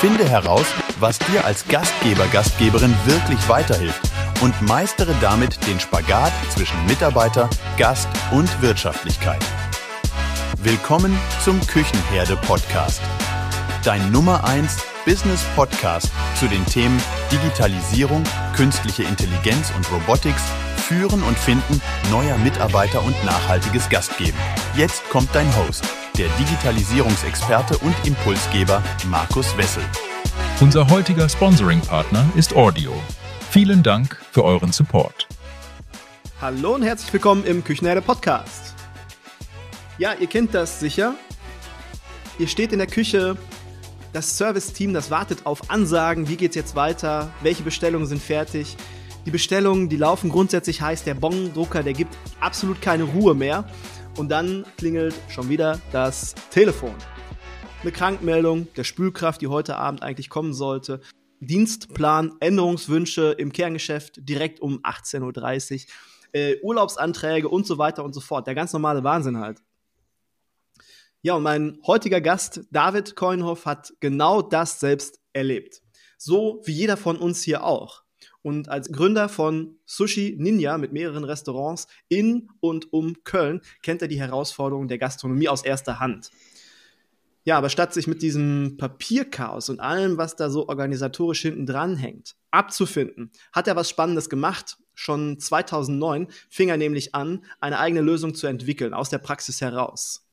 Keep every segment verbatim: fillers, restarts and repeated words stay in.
Finde heraus, was dir als Gastgeber, Gastgeberin wirklich weiterhilft und meistere damit den Spagat zwischen Mitarbeiter, Gast und Wirtschaftlichkeit. Willkommen zum Küchenherde-Podcast. Dein Nummer eins Business-Podcast zu den Themen Digitalisierung, künstliche Intelligenz und Robotics, Führen und Finden neuer Mitarbeiter und nachhaltiges Gastgeben. Jetzt kommt dein Host, der Digitalisierungsexperte und Impulsgeber Markus Wessel. Unser heutiger Sponsoring-Partner ist Audio. Vielen Dank für euren Support. Hallo und herzlich willkommen im Küchenherde-Podcast. Ja, ihr kennt das sicher. Ihr steht in der Küche, das Service-Team, das wartet auf Ansagen, wie geht's jetzt weiter, welche Bestellungen sind fertig. Die Bestellungen, die laufen grundsätzlich heiß, der Bongdrucker, der gibt absolut keine Ruhe mehr. Und dann klingelt schon wieder das Telefon. Eine Krankmeldung der Spülkraft, die heute Abend eigentlich kommen sollte. Dienstplan, Änderungswünsche im Kerngeschäft direkt um achtzehn Uhr dreißig. Äh, Urlaubsanträge und so weiter und so fort. Der ganz normale Wahnsinn halt. Ja, und mein heutiger Gast, David Keuenhoff, hat genau das selbst erlebt. So wie jeder von uns hier auch. Und als Gründer von Sushi Ninja mit mehreren Restaurants in und um Köln kennt er die Herausforderungen der Gastronomie aus erster Hand. Ja, aber statt sich mit diesem Papierchaos und allem, was da so organisatorisch hinten dran hängt, abzufinden, hat er was Spannendes gemacht. Schon zweitausendneun fing er nämlich an, eine eigene Lösung zu entwickeln, aus der Praxis heraus.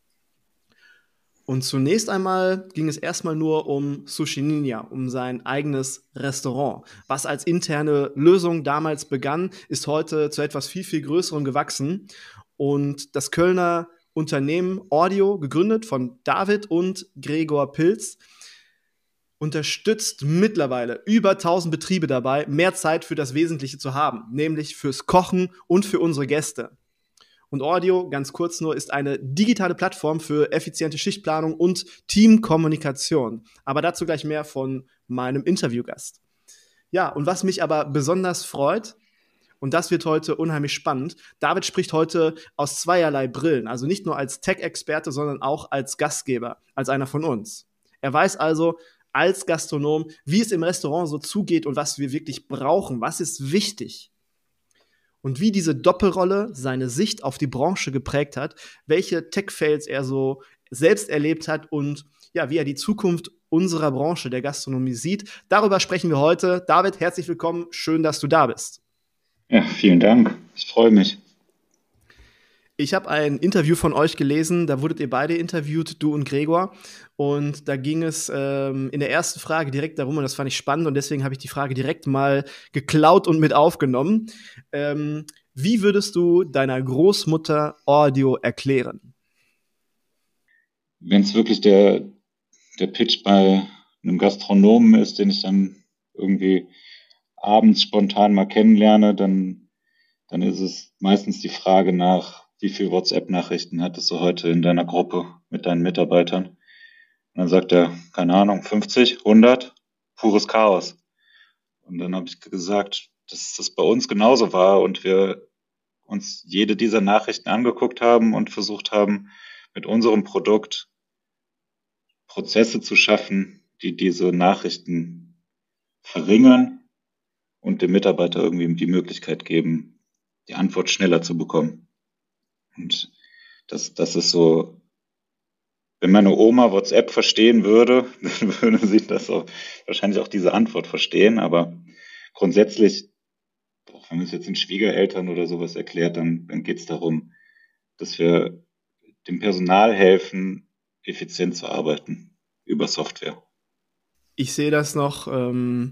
Und zunächst einmal ging es erstmal nur um Sushi Ninja, um sein eigenes Restaurant. Was als interne Lösung damals begann, ist heute zu etwas viel, viel Größerem gewachsen. Und das Kölner Unternehmen Audio, gegründet von David und Gregor Pilz, unterstützt mittlerweile über tausend Betriebe dabei, mehr Zeit für das Wesentliche zu haben, nämlich fürs Kochen und für unsere Gäste. Und Audio, ganz kurz nur, ist eine digitale Plattform für effiziente Schichtplanung und Teamkommunikation. Aber dazu gleich mehr von meinem Interviewgast. Ja, und was mich aber besonders freut, und das wird heute unheimlich spannend, David spricht heute aus zweierlei Brillen. Also nicht nur als Tech-Experte, sondern auch als Gastgeber, als einer von uns. Er weiß also als Gastronom, wie es im Restaurant so zugeht und was wir wirklich brauchen, was ist wichtig. Und wie diese Doppelrolle seine Sicht auf die Branche geprägt hat, welche Tech-Fails er so selbst erlebt hat und ja, wie er die Zukunft unserer Branche, der Gastronomie, sieht. Darüber sprechen wir heute. David, herzlich willkommen. Schön, dass du da bist. Ja, vielen Dank. Ich freue mich. Ich habe ein Interview von euch gelesen, da wurdet ihr beide interviewt, du und Gregor. Und da ging es ähm, in der ersten Frage direkt darum, und das fand ich spannend, und deswegen habe ich die Frage direkt mal geklaut und mit aufgenommen. Ähm, wie würdest du deiner Großmutter Audio erklären? Wenn es wirklich der, der Pitch bei einem Gastronomen ist, den ich dann irgendwie abends spontan mal kennenlerne, dann, dann ist es meistens die Frage nach, wie viele WhatsApp-Nachrichten hattest du heute in deiner Gruppe mit deinen Mitarbeitern? Und dann sagt er, keine Ahnung, fünfzig, hundert, pures Chaos. Und dann habe ich gesagt, dass das bei uns genauso war und wir uns jede dieser Nachrichten angeguckt haben und versucht haben, mit unserem Produkt Prozesse zu schaffen, die diese Nachrichten verringern und dem Mitarbeiter irgendwie die Möglichkeit geben, die Antwort schneller zu bekommen. Und das, das ist so, wenn meine Oma WhatsApp verstehen würde, dann würde sie das auch, wahrscheinlich auch diese Antwort verstehen. Aber grundsätzlich, auch wenn man es jetzt den Schwiegereltern oder sowas erklärt, dann, dann geht es darum, dass wir dem Personal helfen, effizient zu arbeiten über Software. Ich sehe das noch ähm,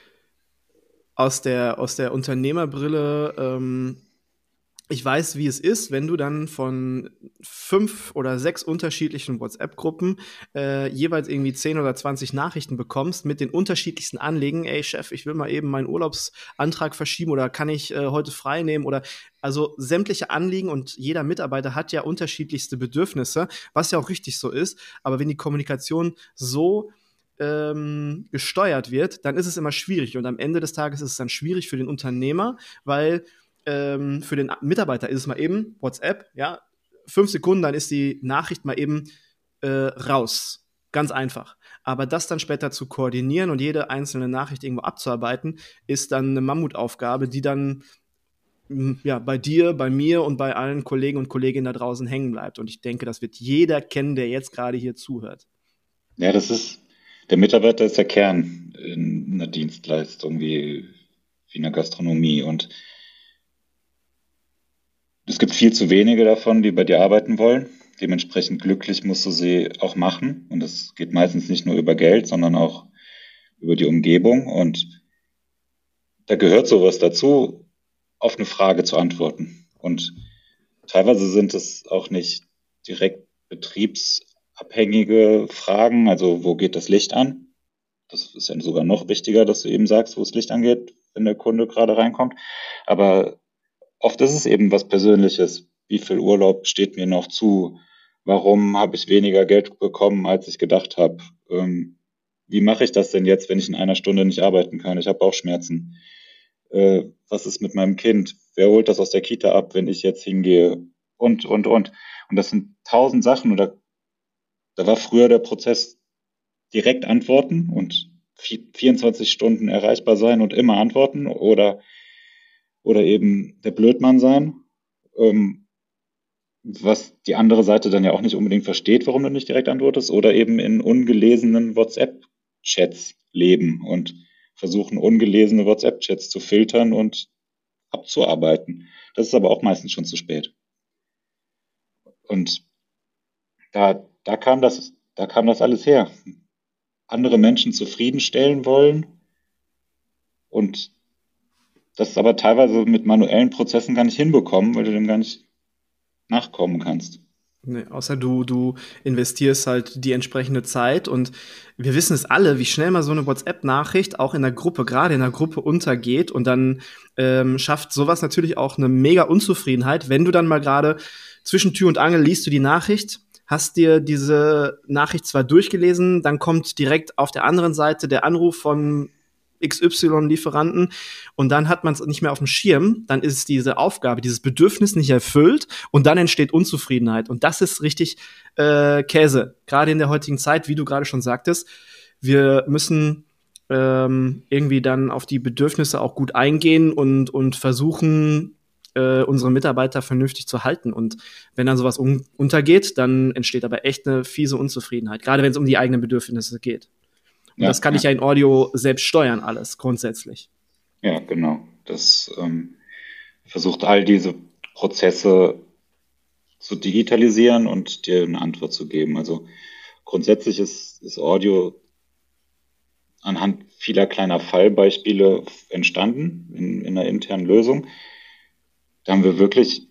aus der, aus der Unternehmerbrille. Ähm Ich weiß, wie es ist, wenn du dann von fünf oder sechs unterschiedlichen WhatsApp-Gruppen äh, jeweils irgendwie zehn oder zwanzig Nachrichten bekommst mit den unterschiedlichsten Anliegen. Ey, Chef, ich will mal eben meinen Urlaubsantrag verschieben oder kann ich äh, heute frei nehmen? Oder also sämtliche Anliegen, und jeder Mitarbeiter hat ja unterschiedlichste Bedürfnisse, was ja auch richtig so ist. Aber wenn die Kommunikation so ähm, gesteuert wird, dann ist es immer schwierig. Und am Ende des Tages ist es dann schwierig für den Unternehmer, weil ähm, für den Mitarbeiter ist es mal eben WhatsApp, ja, fünf Sekunden, dann ist die Nachricht mal eben äh, raus. Ganz einfach. Aber das dann später zu koordinieren und jede einzelne Nachricht irgendwo abzuarbeiten, ist dann eine Mammutaufgabe, die dann ja, bei dir, bei mir und bei allen Kollegen und Kolleginnen da draußen hängen bleibt. Und ich denke, das wird jeder kennen, der jetzt gerade hier zuhört. Ja, das ist, der Mitarbeiter ist der Kern in einer Dienstleistung wie, wie in der Gastronomie. Und es gibt viel zu wenige davon, die bei dir arbeiten wollen. Dementsprechend glücklich musst du sie auch machen. Und das geht meistens nicht nur über Geld, sondern auch über die Umgebung. Und da gehört sowas dazu, auf eine Frage zu antworten. Und teilweise sind es auch nicht direkt betriebsabhängige Fragen, also wo geht das Licht an? Das ist dann sogar noch wichtiger, dass du eben sagst, wo das Licht angeht, wenn der Kunde gerade reinkommt. Aber oft ist es eben was Persönliches. Wie viel Urlaub steht mir noch zu? Warum habe ich weniger Geld bekommen, als ich gedacht habe? Ähm, wie mache ich das denn jetzt, wenn ich in einer Stunde nicht arbeiten kann? Ich habe Bauchschmerzen. Äh, was ist mit meinem Kind? Wer holt das aus der Kita ab, wenn ich jetzt hingehe? Und, und, und. Und das sind tausend Sachen. Und da, da war früher der Prozess direkt antworten und vierundzwanzig Stunden erreichbar sein und immer antworten oder, oder eben der Blödmann sein, ähm, was die andere Seite dann ja auch nicht unbedingt versteht, warum du nicht direkt antwortest, oder eben in ungelesenen WhatsApp-Chats leben und versuchen, ungelesene WhatsApp-Chats zu filtern und abzuarbeiten. Das ist aber auch meistens schon zu spät. Und da, da kam das, da kam das alles her. Andere Menschen zufriedenstellen wollen und das aber teilweise mit manuellen Prozessen gar nicht hinbekommen, weil du dem gar nicht nachkommen kannst. Nee, außer du, du investierst halt die entsprechende Zeit und wir wissen es alle, wie schnell mal so eine WhatsApp-Nachricht auch in der Gruppe, gerade in der Gruppe untergeht und dann ähm, schafft sowas natürlich auch eine mega Unzufriedenheit, wenn du dann mal gerade zwischen Tür und Angel liest du die Nachricht, hast dir diese Nachricht zwar durchgelesen, dann kommt direkt auf der anderen Seite der Anruf von X Y-Lieferanten und dann hat man es nicht mehr auf dem Schirm, dann ist diese Aufgabe, dieses Bedürfnis nicht erfüllt und dann entsteht Unzufriedenheit und das ist richtig äh, Käse, gerade in der heutigen Zeit, wie du gerade schon sagtest, wir müssen ähm, irgendwie dann auf die Bedürfnisse auch gut eingehen und, und versuchen, äh, unsere Mitarbeiter vernünftig zu halten und wenn dann sowas un- untergeht, dann entsteht aber echt eine fiese Unzufriedenheit, gerade wenn es um die eigenen Bedürfnisse geht. Und ja, das kann ja. ich ja in Audio selbst steuern, alles grundsätzlich. Ja, genau. Das ähm, versucht all diese Prozesse zu digitalisieren und dir eine Antwort zu geben. Also grundsätzlich ist, ist Audio anhand vieler kleiner Fallbeispiele entstanden in, in einer internen Lösung. Da haben wir wirklich,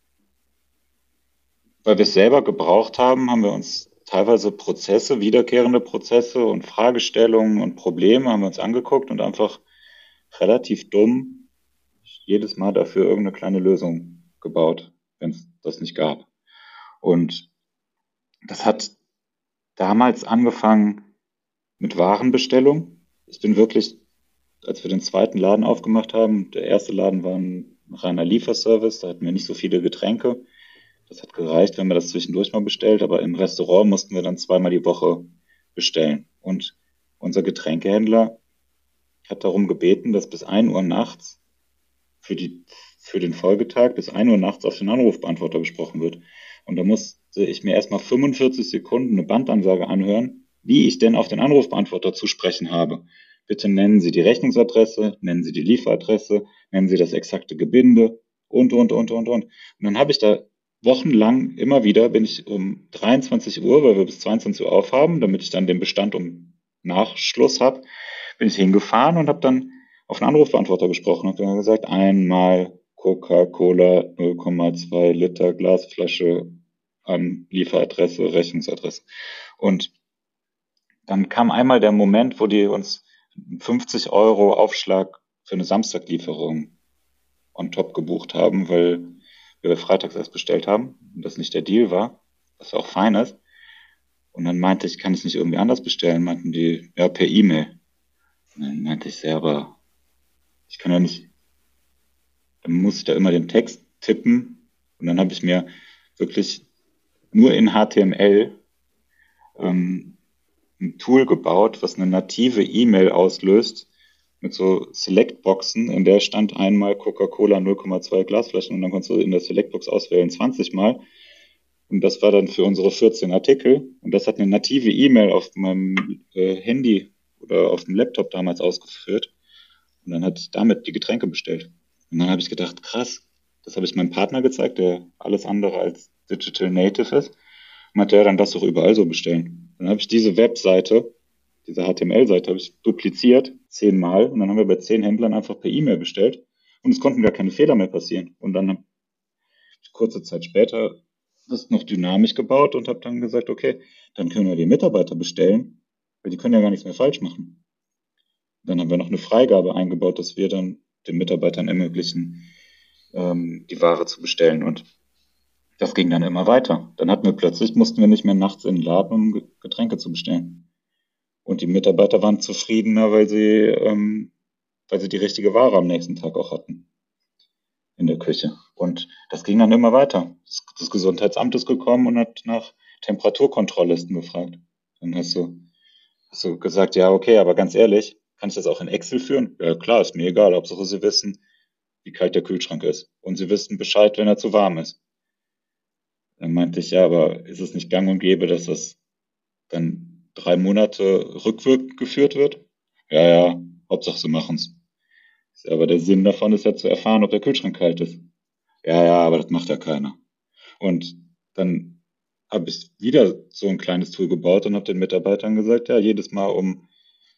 weil wir es selber gebraucht haben, haben wir uns teilweise Prozesse, wiederkehrende Prozesse und Fragestellungen und Probleme haben wir uns angeguckt und einfach relativ dumm jedes Mal dafür irgendeine kleine Lösung gebaut, wenn es das nicht gab. Und das hat damals angefangen mit Warenbestellung. Ich bin wirklich, als wir den zweiten Laden aufgemacht haben, der erste Laden war ein reiner Lieferservice, da hatten wir nicht so viele Getränke. Das hat gereicht, wenn man das zwischendurch mal bestellt, aber im Restaurant mussten wir dann zweimal die Woche bestellen. Und unser Getränkehändler hat darum gebeten, dass bis ein Uhr nachts für die, für den Folgetag bis ein Uhr nachts auf den Anrufbeantworter gesprochen wird. Und da musste ich mir erstmal fünfundvierzig Sekunden eine Bandansage anhören, wie ich denn auf den Anrufbeantworter zu sprechen habe. Bitte nennen Sie die Rechnungsadresse, nennen Sie die Lieferadresse, nennen Sie das exakte Gebinde und, und, und, und, und. Und dann habe ich da wochenlang immer wieder, bin ich um dreiundzwanzig Uhr, weil wir bis zweiundzwanzig Uhr aufhaben, damit ich dann den Bestand um Nachschluss habe, bin ich hingefahren und habe dann auf einen Anrufbeantworter gesprochen und dann gesagt, einmal Coca-Cola null Komma zwei Liter Glasflasche an Lieferadresse, Rechnungsadresse. Und dann kam einmal der Moment, wo die uns fünfzig Euro Aufschlag für eine Samstaglieferung on top gebucht haben, weil wir freitags erst bestellt haben und das nicht der Deal war, was auch fein ist. Und dann meinte ich, kann ich nicht irgendwie anders bestellen? Meinten die, ja, per E-Mail. Und dann meinte ich selber, ich kann ja nicht, dann muss ich da immer den Text tippen und dann habe ich mir wirklich nur in H T M L ähm, ein Tool gebaut, was eine native E-Mail auslöst mit so Select-Boxen, in der stand einmal Coca-Cola null Komma zwei Glasflaschen und dann konntest du in der Select-Box auswählen zwanzig Mal. Und das war dann für unsere vierzehn Artikel. Und das hat eine native E-Mail auf meinem äh, Handy oder auf dem Laptop damals ausgeführt. Und dann hatte ich damit die Getränke bestellt. Und dann habe ich gedacht, krass, das habe ich meinem Partner gezeigt, der alles andere als Digital Native ist. Und meinte, ja, dann das doch überall so bestellen. Dann habe ich diese Webseite, diese H T M L-Seite, habe ich dupliziert, zehnmal. Und dann haben wir bei zehn Händlern einfach per E-Mail bestellt. Und es konnten gar keine Fehler mehr passieren. Und dann habe ich kurze Zeit später das noch dynamisch gebaut und habe dann gesagt, okay, dann können wir die Mitarbeiter bestellen, weil die können ja gar nichts mehr falsch machen. Dann haben wir noch eine Freigabe eingebaut, dass wir dann den Mitarbeitern ermöglichen, ähm, die Ware zu bestellen. Und das ging dann immer weiter. Dann hatten wir plötzlich, mussten wir nicht mehr nachts in den Laden, um Getränke zu bestellen. Und die Mitarbeiter waren zufriedener, weil sie, ähm, weil sie die richtige Ware am nächsten Tag auch hatten in der Küche. Und das ging dann immer weiter. Das, das Gesundheitsamt ist gekommen und hat nach Temperaturkontrolllisten gefragt. Dann hast du, hast du gesagt, ja, okay, aber ganz ehrlich, kann ich das auch in Excel führen? Ja, klar, ist mir egal. Hauptsache, Sie wissen, wie kalt der Kühlschrank ist. Und Sie wissen Bescheid, wenn er zu warm ist. Dann meinte ich, ja, aber ist es nicht gang und gäbe, dass das dann drei Monate rückwirkend geführt wird? Ja, ja, Hauptsache, Sie machen's. Aber der Sinn davon ist ja zu erfahren, ob der Kühlschrank kalt ist. Ja, ja, aber das macht ja keiner. Und dann habe ich wieder so ein kleines Tool gebaut und habe den Mitarbeitern gesagt, ja, jedes Mal um,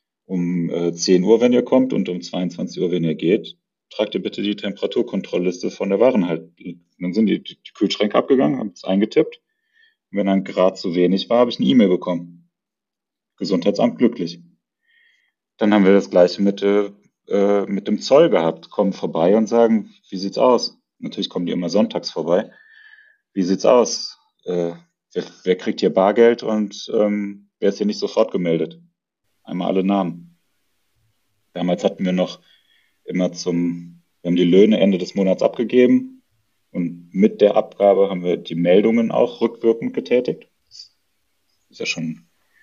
um äh, zehn Uhr, wenn ihr kommt und um zweiundzwanzig Uhr, wenn ihr geht, tragt ihr bitte die Temperaturkontrollliste von der Warenhaltung. Dann sind die, die Kühlschränke abgegangen, haben es eingetippt. Und wenn dann Grad zu wenig war, habe ich eine E-Mail bekommen. Gesundheitsamt glücklich. Dann haben wir das Gleiche mit äh, mit dem Zoll gehabt, kommen vorbei und sagen, wie sieht's aus? Natürlich kommen die immer sonntags vorbei. Wie sieht's aus? Äh, wer, wer kriegt hier Bargeld und ähm, wer ist hier nicht sofort gemeldet? Einmal alle Namen. Damals hatten wir noch immer zum, wir haben die Löhne Ende des Monats abgegeben und mit der Abgabe haben wir die Meldungen auch rückwirkend getätigt. Das ist ja schon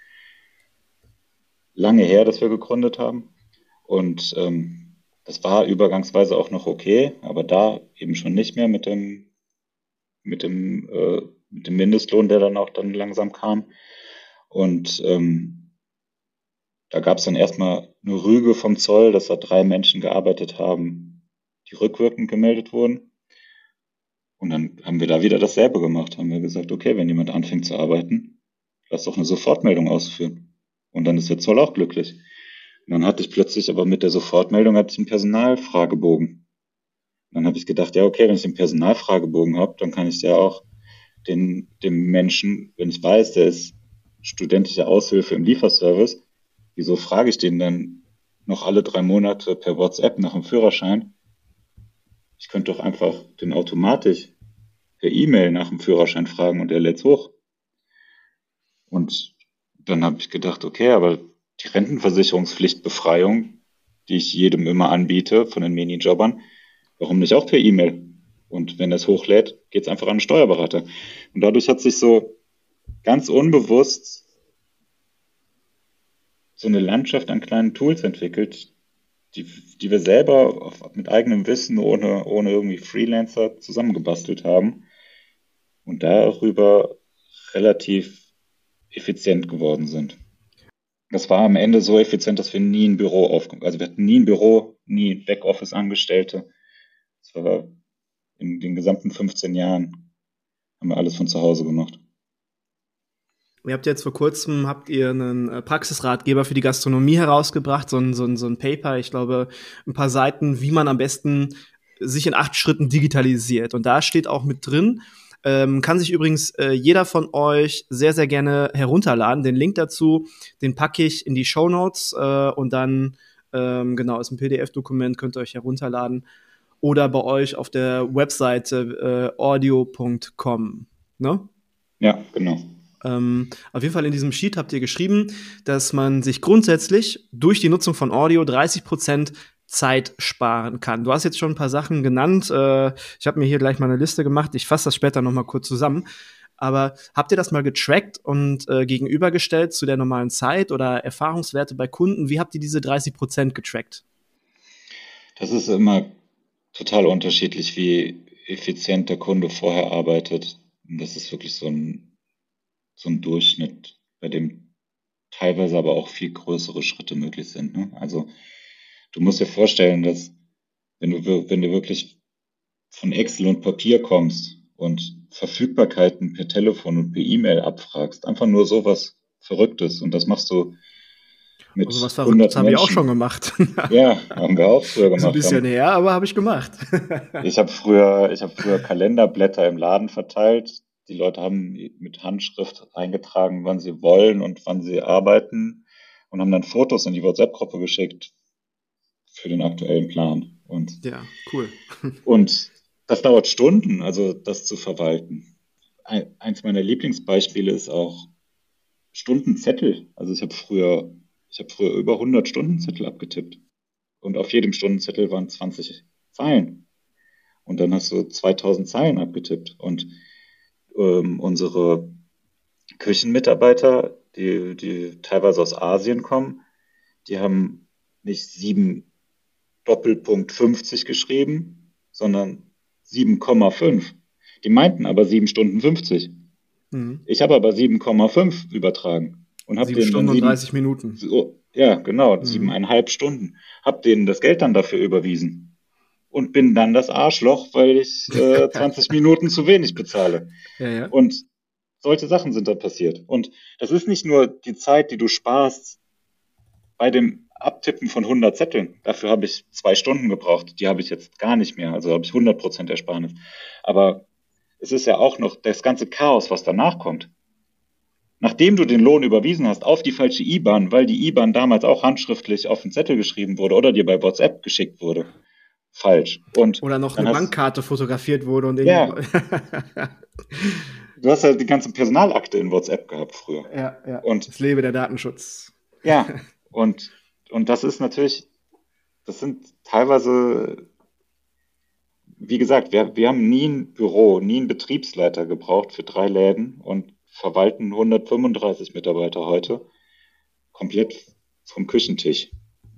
lange her, dass wir gegründet haben. Und ähm, das war übergangsweise auch noch okay, aber da eben schon nicht mehr mit dem mit dem äh, mit dem Mindestlohn, der dann auch dann langsam kam. Und ähm, da gab es dann erstmal eine Rüge vom Zoll, dass da drei Menschen gearbeitet haben, die rückwirkend gemeldet wurden. Und dann haben wir da wieder dasselbe gemacht, haben wir gesagt, okay, wenn jemand anfängt zu arbeiten, lass doch eine Sofortmeldung ausführen. Und dann ist der Zoll auch glücklich. Und dann hatte ich plötzlich, aber mit der Sofortmeldung hatte ich einen Personalfragebogen. Und dann habe ich gedacht, ja, okay, wenn ich einen Personalfragebogen habe, dann kann ich ja auch den, dem Menschen, wenn ich weiß, der ist studentische Aushilfe im Lieferservice, wieso frage ich den dann noch alle drei Monate per WhatsApp nach dem Führerschein? Ich könnte doch einfach den automatisch per E-Mail nach dem Führerschein fragen und er lädt's hoch. Und dann habe ich gedacht, okay, aber die Rentenversicherungspflichtbefreiung, die ich jedem immer anbiete von den Minijobbern, warum nicht auch per E-Mail? Und wenn er es hochlädt, geht es einfach an den Steuerberater. Und dadurch hat sich so ganz unbewusst so eine Landschaft an kleinen Tools entwickelt, die, die wir selber auf, mit eigenem Wissen, ohne, ohne irgendwie Freelancer zusammengebastelt haben und darüber relativ effizient geworden sind. Das war am Ende so effizient, dass wir nie ein Büro aufgebaut haben. Also wir hatten nie ein Büro, nie Backoffice-Angestellte. Das war in den gesamten fünfzehn Jahren haben wir alles von zu Hause gemacht. Ihr habt jetzt vor kurzem, habt ihr einen Praxisratgeber für die Gastronomie herausgebracht, so ein, so ein, so ein Paper, ich glaube, ein paar Seiten, wie man am besten sich in acht Schritten digitalisiert. Und da steht auch mit drin, Ähm, kann sich übrigens äh, jeder von euch sehr, sehr gerne herunterladen. Den Link dazu, den packe ich in die Shownotes äh, und dann, ähm, genau, ist ein P D F-Dokument, könnt ihr euch herunterladen oder bei euch auf der Webseite äh, audio punkt com, ne? Ja, genau. Ähm, auf jeden Fall in diesem Sheet habt ihr geschrieben, dass man sich grundsätzlich durch die Nutzung von Audio dreißig Prozent Zeit sparen kann. Du hast jetzt schon ein paar Sachen genannt. Äh, ich habe mir hier gleich mal eine Liste gemacht. Ich fasse das später noch mal kurz zusammen. Aber habt ihr das mal getrackt und äh, gegenübergestellt zu der normalen Zeit oder Erfahrungswerte bei Kunden? Wie habt ihr diese dreißig Prozent getrackt? Das ist immer total unterschiedlich, wie effizient der Kunde vorher arbeitet. Und das ist wirklich so ein, so ein Durchschnitt, bei dem teilweise aber auch viel größere Schritte möglich sind. Ne? Also du musst dir vorstellen, dass wenn du, wenn du wirklich von Excel und Papier kommst und Verfügbarkeiten per Telefon und per E-Mail abfragst, einfach nur sowas Verrücktes, und das machst du mit Also was hundert Verrücktes habe ich auch Menschen. schon gemacht. Ja, haben wir auch früher Ist ein gemacht. bisschen Haben, her, aber habe ich gemacht. ich habe früher, ich habe früher Kalenderblätter im Laden verteilt. Die Leute haben mit Handschrift eingetragen, wann sie wollen und wann sie arbeiten, und haben dann Fotos in die WhatsApp-Gruppe geschickt für den aktuellen Plan. Und, Ja, cool. und das dauert Stunden, also das zu verwalten. Ein, eins meiner Lieblingsbeispiele ist auch Stundenzettel. Also ich habe früher, ich habe früher über hundert Stundenzettel abgetippt. Und auf jedem Stundenzettel waren zwanzig Zeilen. Und dann hast du zweitausend Zeilen abgetippt. Und ähm, unsere Küchenmitarbeiter, die, die teilweise aus Asien kommen, die haben nicht sieben Doppelpunkt fünfzig geschrieben, sondern sieben Komma fünf. Die meinten aber sieben Stunden fünfzig. Mhm. Ich habe aber sieben Komma fünf übertragen. Und habe Sieben denen Stunden dann und sieben, dreißig Minuten. so, ja, genau, Mhm. siebeneinhalb Stunden. Hab denen das Geld dann dafür überwiesen. Und bin dann das Arschloch, weil ich äh, zwanzig Minuten zu wenig bezahle. Ja, ja. Und solche Sachen sind dann passiert. Und das ist nicht nur die Zeit, die du sparst bei dem Abtippen von hundert Zetteln. Dafür habe ich zwei Stunden gebraucht. Die habe ich jetzt gar nicht mehr. Also habe ich hundert Prozent Ersparnis. Aber es ist ja auch noch das ganze Chaos, was danach kommt. Nachdem du den Lohn überwiesen hast auf die falsche I B A N, weil die I B A N damals auch handschriftlich auf den Zettel geschrieben wurde oder dir bei WhatsApp geschickt wurde. Falsch. Und Oder noch dann eine hast- Bankkarte fotografiert wurde und Ja. irgendwie. Du hast halt die ganze Personalakte in WhatsApp gehabt früher. ja, ja. Und Es lebe der Datenschutz. ja, und, und das ist natürlich, das sind teilweise, wie gesagt, wir, wir haben nie ein Büro, nie einen Betriebsleiter gebraucht für drei Läden und verwalten hundertfünfunddreißig Mitarbeiter heute komplett vom Küchentisch.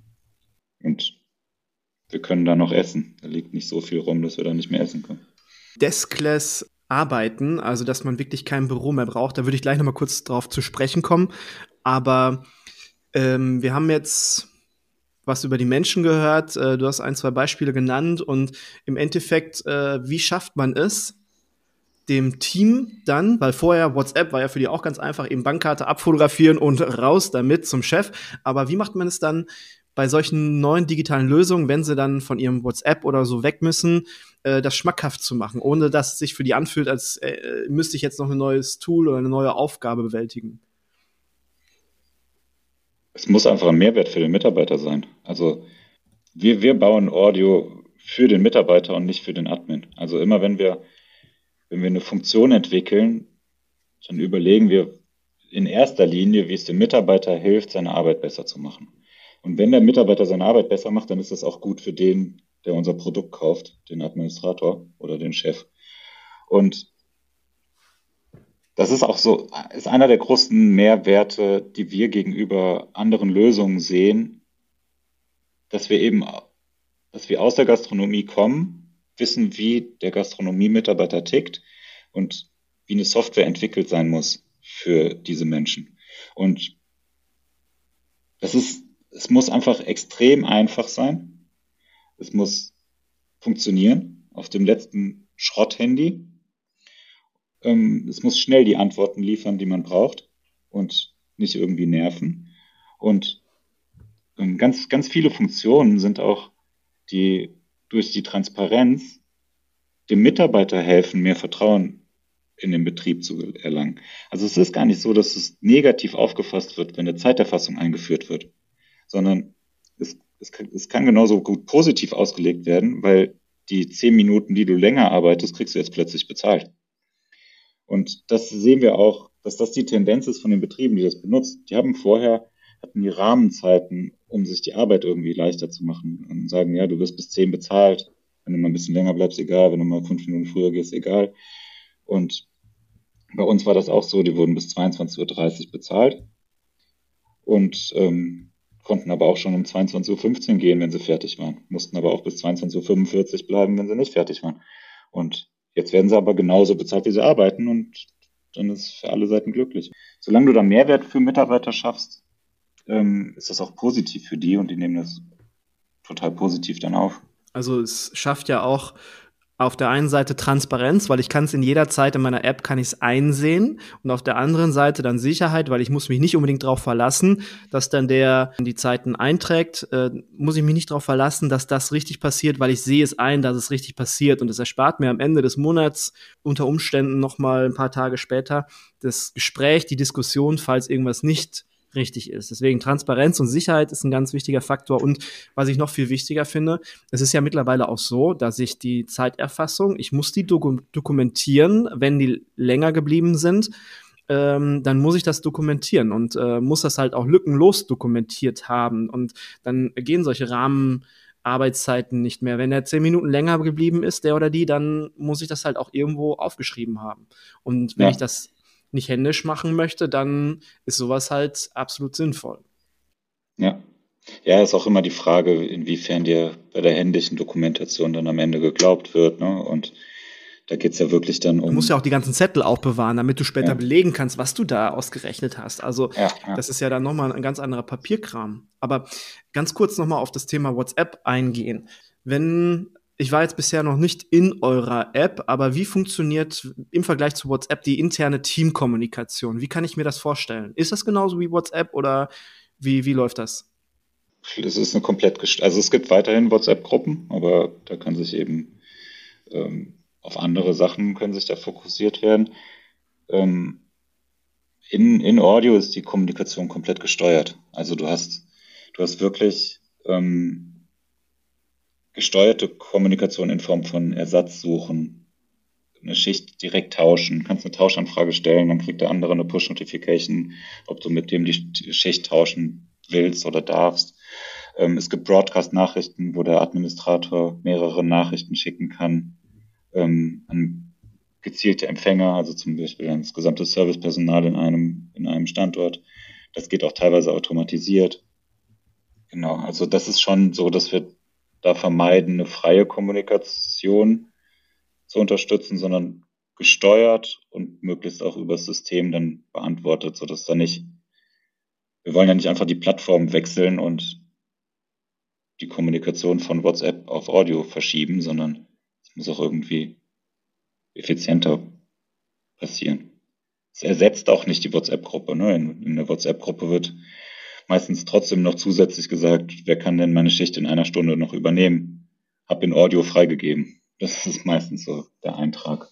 Und wir können da noch essen. Da liegt nicht so viel rum, dass wir da nicht mehr essen können. Deskless arbeiten, also dass man wirklich kein Büro mehr braucht. Da würde ich gleich noch mal kurz drauf zu sprechen kommen. Aber ähm, wir haben jetzt was über die Menschen gehört. Äh, du hast ein, zwei Beispiele genannt. Und im Endeffekt, äh, wie schafft man es, dem Team dann, weil vorher WhatsApp war ja für die auch ganz einfach, eben Bankkarte abfotografieren und raus damit zum Chef. Aber wie macht man es dann bei solchen neuen digitalen Lösungen, wenn sie dann von ihrem WhatsApp oder so weg müssen, äh, das schmackhaft zu machen, ohne dass es sich für die anfühlt, als äh, müsste ich jetzt noch ein neues Tool oder eine neue Aufgabe bewältigen? Es muss einfach ein Mehrwert für den Mitarbeiter sein. Also wir, wir bauen Audio für den Mitarbeiter und nicht für den Admin. Also immer wenn wir, wenn wir eine Funktion entwickeln, dann überlegen wir in erster Linie, wie es dem Mitarbeiter hilft, seine Arbeit besser zu machen. Und wenn der Mitarbeiter seine Arbeit besser macht, dann ist das auch gut für den, der unser Produkt kauft, den Administrator oder den Chef. Und das ist auch so, ist einer der großen Mehrwerte, die wir gegenüber anderen Lösungen sehen, dass wir eben, dass wir aus der Gastronomie kommen, wissen, wie der Gastronomie-Mitarbeiter tickt und wie eine Software entwickelt sein muss für diese Menschen. Und das ist, es muss einfach extrem einfach sein. Es muss funktionieren auf dem letzten Schrotthandy. Ähm, es muss schnell die Antworten liefern, die man braucht und nicht irgendwie nerven. Und ähm, ganz, ganz viele Funktionen sind auch, die durch die Transparenz dem Mitarbeiter helfen, mehr Vertrauen in den Betrieb zu erlangen. Also es ist gar nicht so, dass es negativ aufgefasst wird, wenn eine Zeiterfassung eingeführt wird, sondern es, es, kann, es kann genauso gut positiv ausgelegt werden, weil die zehn Minuten, die du länger arbeitest, kriegst du jetzt plötzlich bezahlt. Und das sehen wir auch, dass das die Tendenz ist von den Betrieben, die das benutzen. Die haben vorher, hatten die Rahmenzeiten, um sich die Arbeit irgendwie leichter zu machen und sagen, ja, du wirst bis zehn bezahlt. Wenn du mal ein bisschen länger bleibst, egal. Wenn du mal fünf Minuten früher gehst, egal. Und Bei uns war das auch so, die wurden bis zweiundzwanzig Uhr dreißig bezahlt und ähm, konnten aber auch schon um zweiundzwanzig Uhr fünfzehn gehen, wenn sie fertig waren, mussten aber auch bis zweiundzwanzig Uhr fünfundvierzig bleiben, wenn sie nicht fertig waren. Und jetzt werden sie aber genauso bezahlt, wie sie arbeiten, und dann ist es für alle Seiten glücklich. Solange du da Mehrwert für Mitarbeiter schaffst, ähm, ist das auch positiv für die und die nehmen das total positiv dann auf. Also es schafft ja auch auf der einen Seite Transparenz, weil ich kann es in jeder Zeit in meiner App kann ich es einsehen, und auf der anderen Seite dann Sicherheit, weil ich muss mich nicht unbedingt darauf verlassen, dass dann der die Zeiten einträgt, äh, muss ich mich nicht darauf verlassen, dass das richtig passiert, weil ich sehe es ein, dass es richtig passiert, und es erspart mir am Ende des Monats unter Umständen noch mal ein paar Tage später das Gespräch, die Diskussion, falls irgendwas nicht richtig ist. Deswegen Transparenz und Sicherheit ist ein ganz wichtiger Faktor. Und was ich noch viel wichtiger finde, es ist ja mittlerweile auch so, dass ich die Zeiterfassung, ich muss die doku- dokumentieren, wenn die länger geblieben sind, ähm, dann muss ich das dokumentieren und äh, muss das halt auch lückenlos dokumentiert haben. Und dann gehen solche Rahmenarbeitszeiten nicht mehr. Wenn er zehn Minuten länger geblieben ist, der oder die, dann muss ich das halt auch irgendwo aufgeschrieben haben. Und wenn Ja. ich das nicht händisch machen möchte, dann ist sowas halt absolut sinnvoll. Ja. Ja, ist auch immer die Frage, inwiefern dir bei der händischen Dokumentation dann am Ende geglaubt wird, ne? Und da geht's ja wirklich dann um. Du musst ja auch die ganzen Zettel aufbewahren, damit du später Ja. belegen kannst, was du da ausgerechnet hast. Also Ja, ja. das ist ja dann nochmal ein ganz anderer Papierkram. Aber ganz kurz nochmal auf das Thema WhatsApp eingehen. Wenn Ich war jetzt bisher noch nicht in eurer App, aber wie funktioniert im Vergleich zu WhatsApp die interne Teamkommunikation? Wie kann ich mir das vorstellen? Ist das genauso wie WhatsApp oder wie, wie läuft das? Es ist eine komplett gest- also es gibt weiterhin WhatsApp-Gruppen, aber da kann sich eben ähm, auf andere Sachen können sich da fokussiert werden. Ähm, in, in Audio ist die Kommunikation komplett gesteuert. Also du hast, du hast wirklich ähm, gesteuerte Kommunikation in Form von Ersatzsuchen, eine Schicht direkt tauschen, kannst eine Tauschanfrage stellen, dann kriegt der andere eine Push-Notification, ob du mit dem die Schicht tauschen willst oder darfst. Ähm, es gibt Broadcast-Nachrichten, wo der Administrator mehrere Nachrichten schicken kann ähm, an gezielte Empfänger, also zum Beispiel ans gesamte Servicepersonal in einem, in einem Standort. Das geht auch teilweise automatisiert. Genau, also das ist schon so, dass wir da vermeiden, eine freie Kommunikation zu unterstützen, sondern gesteuert und möglichst auch über das System dann beantwortet, sodass da nicht, wir wollen ja nicht einfach die Plattform wechseln und die Kommunikation von WhatsApp auf Audio verschieben, sondern es muss auch irgendwie effizienter passieren. Es ersetzt auch nicht die WhatsApp-Gruppe. Ne? In, in der WhatsApp-Gruppe wird meistens trotzdem noch zusätzlich gesagt, wer kann denn meine Schicht in einer Stunde noch übernehmen? Hab in Audio freigegeben. Das ist meistens so der Eintrag.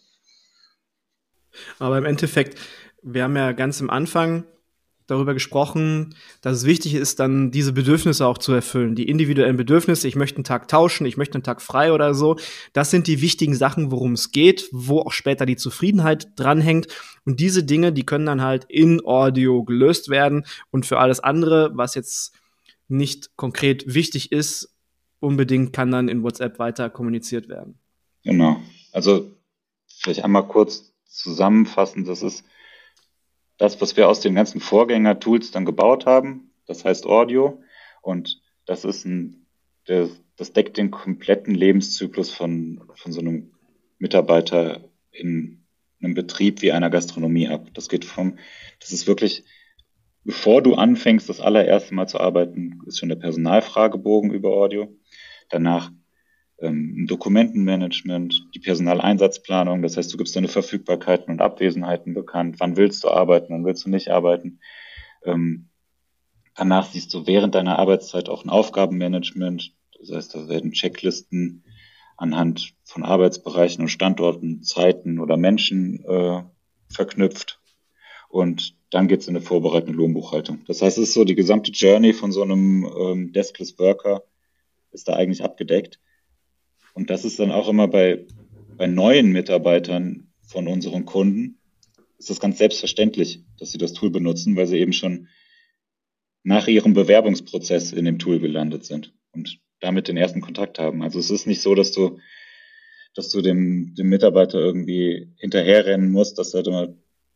Aber im Endeffekt, wir haben ja ganz am Anfang darüber gesprochen, dass es wichtig ist, dann diese Bedürfnisse auch zu erfüllen. Die individuellen Bedürfnisse, ich möchte einen Tag tauschen, ich möchte einen Tag frei oder so. Das sind die wichtigen Sachen, worum es geht, wo auch später die Zufriedenheit dranhängt. Und diese Dinge, die können dann halt in Audio gelöst werden. Und für alles andere, was jetzt nicht konkret wichtig ist, unbedingt kann dann in WhatsApp weiter kommuniziert werden. Genau. Also vielleicht einmal kurz zusammenfassen, das ist das, was wir aus den ganzen Vorgänger-Tools dann gebaut haben, das heißt Audio, und das ist ein, der, das deckt den kompletten Lebenszyklus von, von so einem Mitarbeiter in einem Betrieb wie einer Gastronomie ab. Das geht vom, das ist wirklich, bevor du anfängst, das allererste Mal zu arbeiten, ist schon der Personalfragebogen über Audio. Danach ähm, Dokumentenmanagement, die Personaleinsatzplanung, das heißt, du gibst deine Verfügbarkeiten und Abwesenheiten bekannt, wann willst du arbeiten, wann willst du nicht arbeiten. Ähm, danach siehst du während deiner Arbeitszeit auch ein Aufgabenmanagement, das heißt, da werden Checklisten anhand von Arbeitsbereichen und Standorten, Zeiten oder Menschen äh, verknüpft, und dann geht's in eine vorbereitende Lohnbuchhaltung. Das heißt, es ist so, die gesamte Journey von so einem ähm, Deskless Worker ist da eigentlich abgedeckt. Und das ist dann auch immer bei, bei neuen Mitarbeitern von unseren Kunden, ist das ganz selbstverständlich, dass sie das Tool benutzen, weil sie eben schon nach ihrem Bewerbungsprozess in dem Tool gelandet sind und damit den ersten Kontakt haben. Also es ist nicht so, dass du, dass du dem, dem Mitarbeiter irgendwie hinterherrennen musst, dass er immer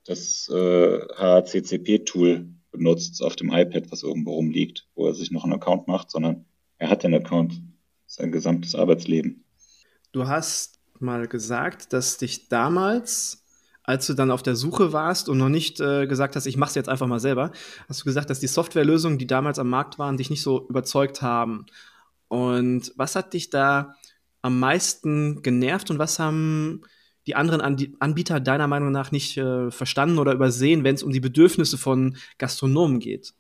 das äh, H A C C P-Tool benutzt auf dem iPad, was irgendwo rumliegt, wo er sich noch einen Account macht, sondern er hat den Account sein gesamtes Arbeitsleben. Du hast mal gesagt, dass dich damals, als du dann auf der Suche warst und noch nicht äh, gesagt hast, ich mache es jetzt einfach mal selber, hast du gesagt, dass die Softwarelösungen, die damals am Markt waren, dich nicht so überzeugt haben. Und was hat dich da am meisten genervt und was haben die anderen Andi- Anbieter deiner Meinung nach nicht äh, verstanden oder übersehen, wenn es um die Bedürfnisse von Gastronomen geht?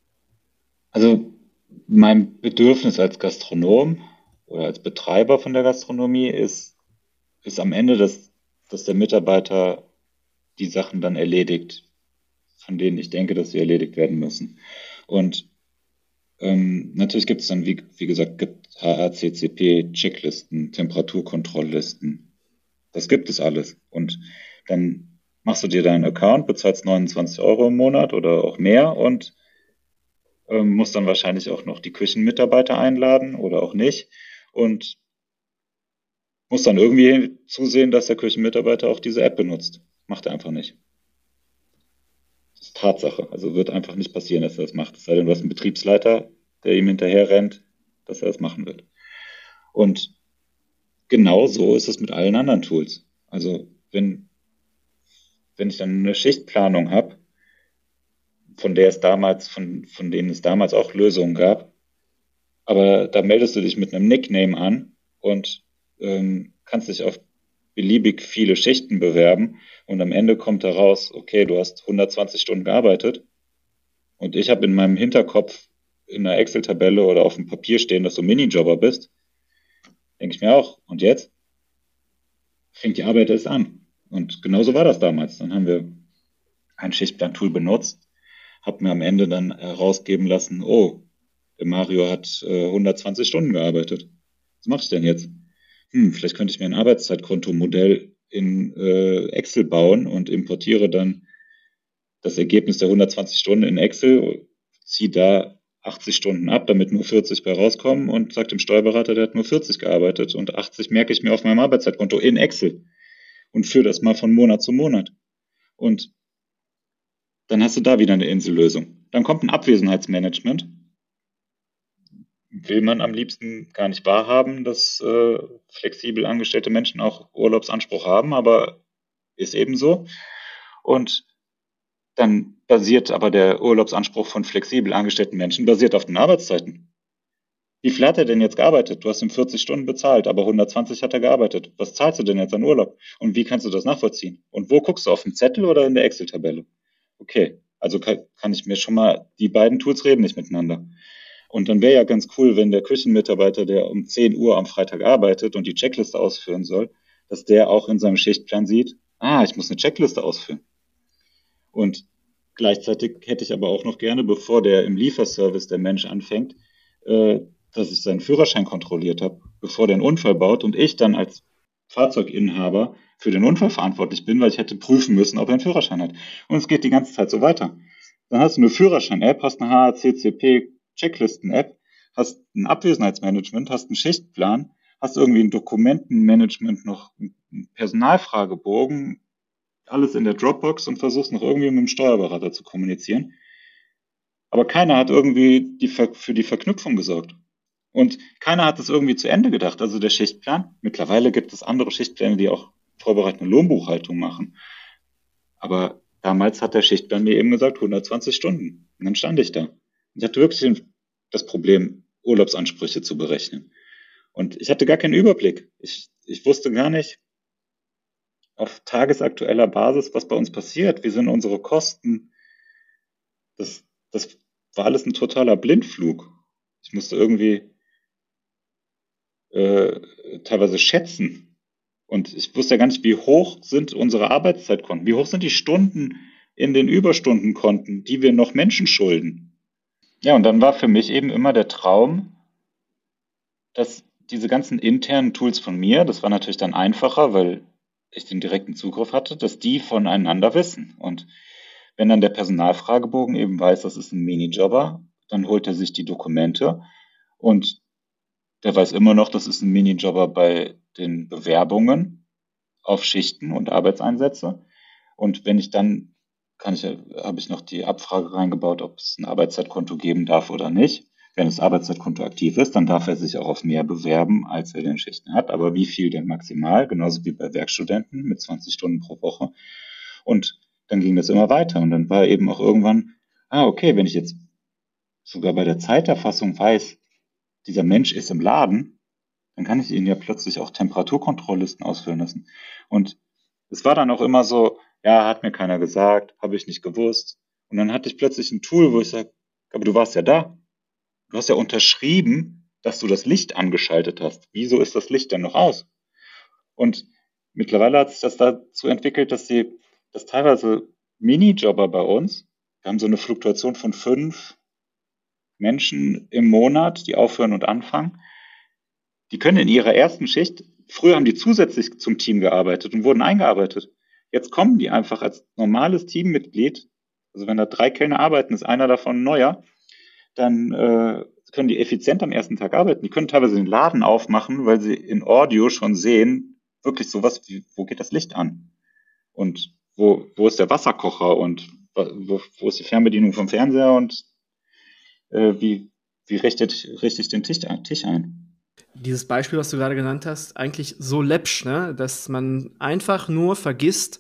Also mein Bedürfnis als Gastronom oder als Betreiber von der Gastronomie ist, ist am Ende, dass, dass der Mitarbeiter die Sachen dann erledigt, von denen ich denke, dass sie erledigt werden müssen. Und ähm, natürlich gibt es dann, wie, wie gesagt, gibt H A C C P-Checklisten, Temperaturkontrolllisten. Das gibt es alles. Und dann machst du dir deinen Account, bezahlst neunundzwanzig Euro im Monat oder auch mehr und ähm, musst dann wahrscheinlich auch noch die Küchenmitarbeiter einladen oder auch nicht. Und musst dann irgendwie zusehen, dass der Küchenmitarbeiter auch diese App benutzt. Macht er einfach nicht. Das ist Tatsache. Also wird einfach nicht passieren, dass er das macht. Es sei denn, du hast einen Betriebsleiter, der ihm hinterher rennt, dass er das machen wird. Und genau so ist es mit allen anderen Tools. Also wenn, wenn ich dann eine Schichtplanung habe, von der es damals, von, von denen es damals auch Lösungen gab, aber da meldest du dich mit einem Nickname an und ähm, kannst dich auf beliebig viele Schichten bewerben und am Ende kommt heraus, okay, du hast hundertzwanzig Stunden gearbeitet und ich habe in meinem Hinterkopf in einer Excel-Tabelle oder auf dem Papier stehen, dass du Minijobber bist, denke ich mir auch, und jetzt fängt die Arbeit erst an. Und genauso war das damals. Dann haben wir ein Schichtplan-Tool benutzt, habe mir am Ende dann herausgeben lassen, oh, der Mario hat äh, hundertzwanzig Stunden gearbeitet. Was mache ich denn jetzt? Hm, vielleicht könnte ich mir ein Arbeitszeitkontomodell in äh, Excel bauen und importiere dann das Ergebnis der hundertzwanzig Stunden in Excel, ziehe da achtzig Stunden ab, damit nur vierzig bei rauskommen und sage dem Steuerberater, der hat nur vierzig gearbeitet und achtzig merke ich mir auf meinem Arbeitszeitkonto in Excel und führe das mal von Monat zu Monat. Und dann hast du da wieder eine Insellösung. Dann kommt ein Abwesenheitsmanagement. Will man am liebsten gar nicht wahrhaben, dass äh, flexibel angestellte Menschen auch Urlaubsanspruch haben, aber ist eben so. Und dann basiert aber der Urlaubsanspruch von flexibel angestellten Menschen basiert auf den Arbeitszeiten. Wie viel hat er denn jetzt gearbeitet? Du hast ihm vierzig Stunden bezahlt, aber hundertzwanzig hat er gearbeitet. Was zahlst du denn jetzt an Urlaub? Und wie kannst du das nachvollziehen? Und wo guckst du, auf dem Zettel oder in der Excel-Tabelle? Okay, also kann, kann ich mir schon mal, die beiden Tools reden nicht miteinander. Und dann wäre ja ganz cool, wenn der Küchenmitarbeiter, der um zehn Uhr am Freitag arbeitet und die Checkliste ausführen soll, dass der auch in seinem Schichtplan sieht, ah, ich muss eine Checkliste ausführen. Und gleichzeitig hätte ich aber auch noch gerne, bevor der im Lieferservice der Mensch anfängt, äh, dass ich seinen Führerschein kontrolliert habe, bevor der einen Unfall baut und ich dann als Fahrzeuginhaber für den Unfall verantwortlich bin, weil ich hätte prüfen müssen, ob er einen Führerschein hat. Und es geht die ganze Zeit so weiter. Dann hast du eine Führerschein-App, hast eine H A C C P-Checklisten-App, hast ein Abwesenheitsmanagement, hast einen Schichtplan, hast irgendwie ein Dokumentenmanagement, noch einen Personalfragebogen, alles in der Dropbox und versuchst noch irgendwie mit dem Steuerberater zu kommunizieren. Aber keiner hat irgendwie die, für die Verknüpfung gesorgt. Und keiner hat das irgendwie zu Ende gedacht. Also der Schichtplan, mittlerweile gibt es andere Schichtpläne, die auch vorbereitende Lohnbuchhaltung machen. Aber damals hat der Schichtplan mir eben gesagt, hundertzwanzig Stunden. Und dann stand ich da. Ich hatte wirklich das Problem, Urlaubsansprüche zu berechnen. Und ich hatte gar keinen Überblick. Ich, ich wusste gar nicht auf tagesaktueller Basis, was bei uns passiert. Wie sind unsere Kosten? Das, das war alles ein totaler Blindflug. Ich musste irgendwie äh, teilweise schätzen. Und ich wusste ja gar nicht, wie hoch sind unsere Arbeitszeitkonten, wie hoch sind die Stunden in den Überstundenkonten, die wir noch Menschen schulden. Ja, und dann war für mich eben immer der Traum, dass diese ganzen internen Tools von mir, das war natürlich dann einfacher, weil ich den direkten Zugriff hatte, dass die voneinander wissen. Und wenn dann der Personalfragebogen eben weiß, das ist ein Minijobber, dann holt er sich die Dokumente und der weiß immer noch, das ist ein Minijobber bei den Bewerbungen auf Schichten und Arbeitseinsätze. Und wenn ich dann kann ich, habe ich noch die Abfrage reingebaut, ob es ein Arbeitszeitkonto geben darf oder nicht. Wenn das Arbeitszeitkonto aktiv ist, dann darf er sich auch auf mehr bewerben, als er den Schichten hat. Aber wie viel denn maximal? Genauso wie bei Werkstudenten mit zwanzig Stunden pro Woche. Und dann ging das immer weiter. Und dann war eben auch irgendwann, ah, okay, wenn ich jetzt sogar bei der Zeiterfassung weiß, dieser Mensch ist im Laden, dann kann ich ihn ja plötzlich auch Temperaturkontrolllisten ausfüllen lassen. Und es war dann auch immer so, ja, hat mir keiner gesagt, habe ich nicht gewusst. Und dann hatte ich plötzlich ein Tool, wo ich sage, aber du warst ja da. Du hast ja unterschrieben, dass du das Licht angeschaltet hast. Wieso ist das Licht denn noch aus? Und mittlerweile hat sich das dazu entwickelt, dass die, dass teilweise Minijobber bei uns, wir haben so eine Fluktuation von fünf Menschen im Monat, die aufhören und anfangen, die können in ihrer ersten Schicht, früher haben die zusätzlich zum Team gearbeitet und wurden eingearbeitet. Jetzt kommen die einfach als normales Teammitglied, also wenn da drei Kellner arbeiten, ist einer davon neuer, dann äh, können die effizient am ersten Tag arbeiten. Die können teilweise den Laden aufmachen, weil sie in Audio schon sehen, wirklich sowas wie, wo geht das Licht an? Und wo, wo ist der Wasserkocher? Und wo, wo ist die Fernbedienung vom Fernseher? Und äh, wie, wie richtet, richte ich den Tisch, Tisch ein? Dieses Beispiel, was du gerade genannt hast, eigentlich so läppsch, ne? Dass man einfach nur vergisst,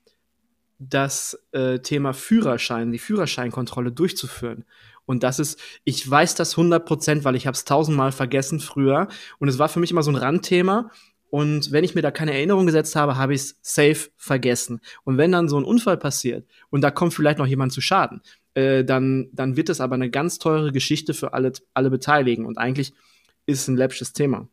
das äh, Thema Führerschein, die Führerscheinkontrolle durchzuführen. Und das ist, ich weiß das hundert Prozent, weil ich habe es tausendmal vergessen früher. Und es war für mich immer so ein Randthema. Und wenn ich mir da keine Erinnerung gesetzt habe, habe ich es safe vergessen. Und wenn dann so ein Unfall passiert und da kommt vielleicht noch jemand zu Schaden, äh, dann, dann wird es aber eine ganz teure Geschichte für alle, alle Beteiligten. Und eigentlich ist es ein läppsches Thema.